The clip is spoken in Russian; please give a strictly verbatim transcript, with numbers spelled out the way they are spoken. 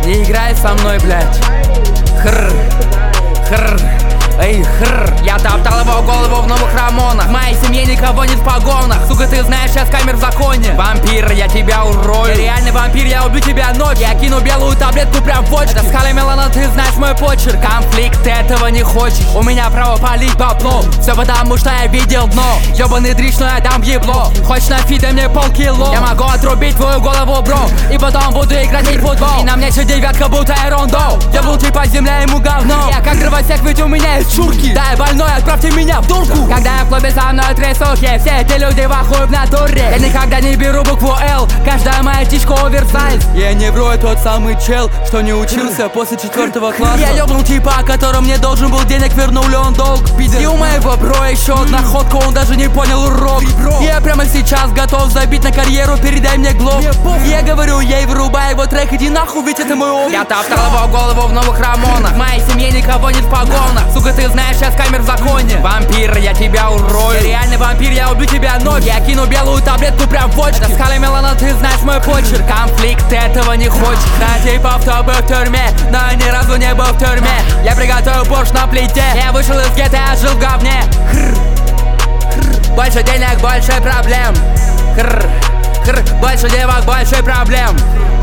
Не играй со мной, блядь. Хр, хр, эй, хр. Я топтал его голову в новых рамонах. В моей семье никого нет в погонах. Сука, ты знаешь, сейчас камер в законе. Вампир, я тебя урою. Я реальный вампир, я убью тебя ночью. Я кину белую таблетку прям в почку. Это скала мелана, ты знаешь мой почерк. Конфликт, ты этого не хочешь. У меня право палить бабло. Все потому, что я видел дно. Ёбаный дрищ, но я дам ебло. Хочешь на фиде мне полкило? Я могу отрубить твою голову, бро. И потом буду играть в футбол. И на мне еще девятка, будто эрондо. Я был типа земля, ему говно. Я как дровосек, ведь у меня есть чурки. Да, я больной, отправьте меня в дурку. Когда я в клубе со мной трясухи, все эти люди в ахуе в натуре. Я никогда не беру букву Л, каждая моя птичка оверсайз. Я не вру, я тот самый чел, что не учился после четвертого класса. Я ёбнул типа, которому мне должен был денег, вернул ли он долг, пиздец. И у моего бро еще одна ходка, он даже не понял урок. Я прямо сейчас готов забить на карьеру, передай мне глоб. Я говорю, ей вырубай его трек, иди нахуй, ведь это мой опыт. Я топтал его голову в новых рамонах. В моей семье никого нет в погонах. Сука, ты знаешь, сейчас камер в законе. Вампир, я тебя урою. Я реальный вампир, я убью тебя ночью. Я кину белую таблетку прям в почку. Это скала мелана, ты знаешь мой почерк. Конфликт, ты этого не хочешь. На типа кто был в тюрьме, но я ни разу не был в тюрьме. Я приготовил борщ на плите. Я вышел из гетто, я жил в говне. Хр, хр. Больше денег, больше проблем. Хр, хр. Больше девок, больше проблем.